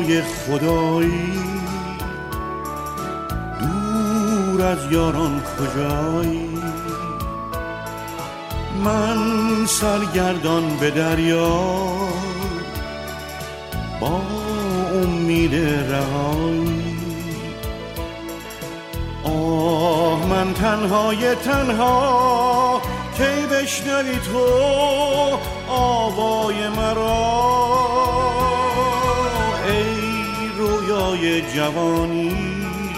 رویای خدایی، دور از یاران کجایی؟ من سرگردان به دریا با امید رهایی. آه من تنهای تنها، کی بشنوی تو آوای مرا؟ ای رویای جوانی،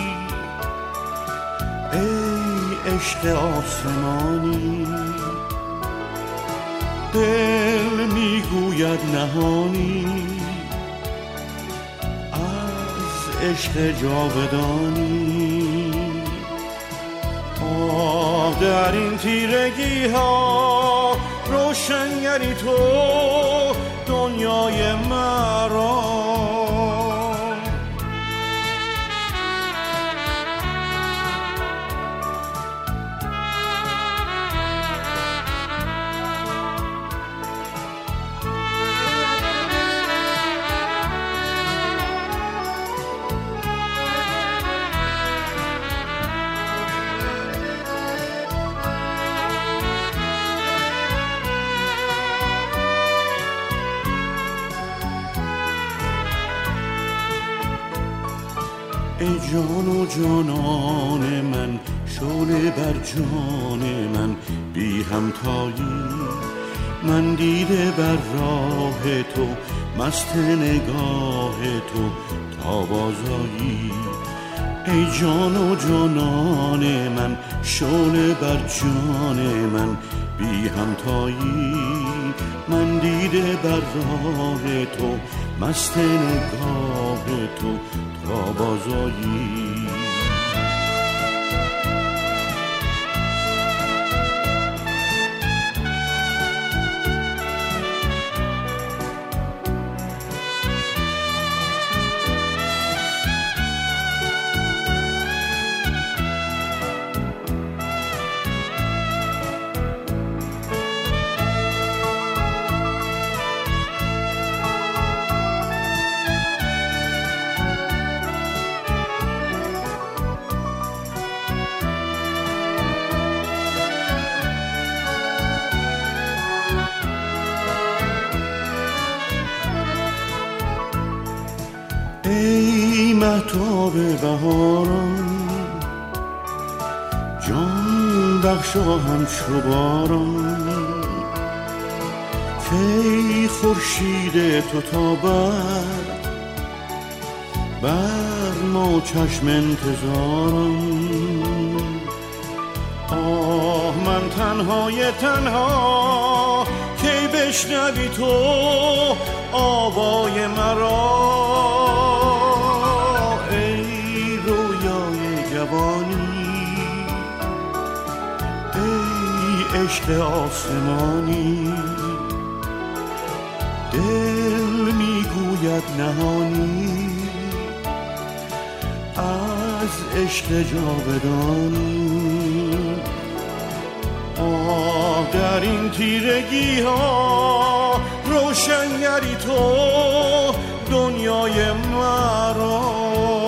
ای عشق آسمانی، دل میگوید نهانی از عشق جاودانی. آه در این تیرگی ها روشنگری تو دنیای مرا. ای جان و جانان من، شعله بر جان من بی همتایی. من دیده بر راه تو، مست نگاه تو تا بازایی. ای جان و جانان من، شعله بر جان من بی همتایی. من دیده بر راه تو، مست نگاه تو تا بازایی. ای مهتاب بهاران، جان بخشا همچو باران. کی خورشید تو تابد بر ما چشم انتظاران. آه من تنهای تنها، کی بشنوی تو آوای مرا؟ ای رویای جوانی، ای عشق آسمانی، دل میگوید نهانی از عشق جاودانی. آه در این تیرگی ها روشنگری تو دنیای مرا.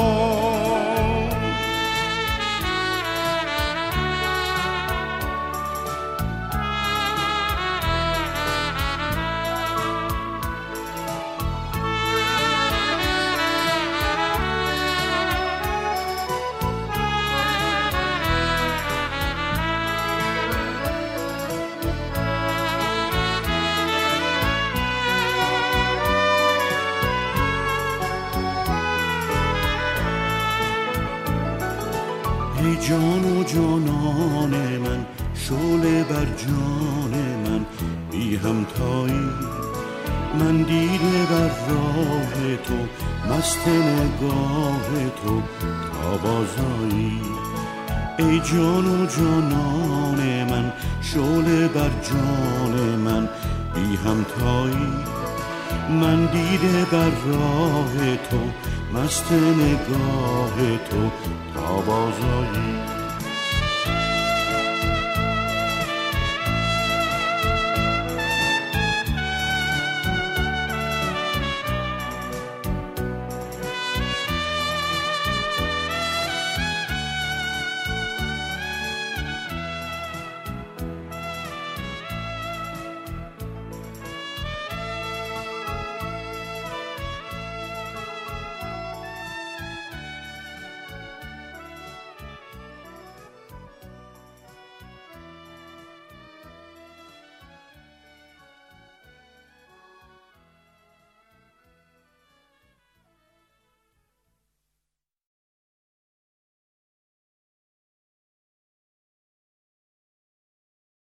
ای جان و جانان من، شعله بر جان من بی همتایی. من دیده بر راه تو، مست نگاه تو تا بازایی. ای جان و جانان من، شعله بر جان من بی همتایی. من دیده بر راه تو، مست نگاه تو تا بازایی.